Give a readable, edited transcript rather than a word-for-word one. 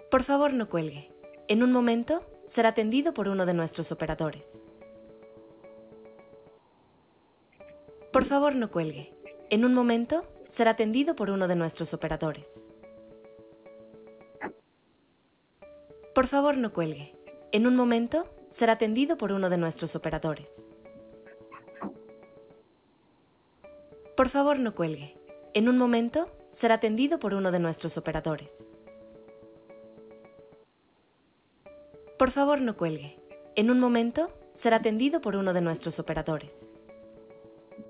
Por favor, no cuelgue. En un momento será atendido por uno de nuestros operadores. Por favor, no cuelgue. En un momento será atendido por uno de nuestros operadores. Por favor, no cuelgue. En un momento será atendido por uno de nuestros operadores. Por favor, no cuelgue. En un momento será atendido por uno de nuestros operadores. Por favor, no cuelgue. En un momento será atendido por uno de nuestros operadores.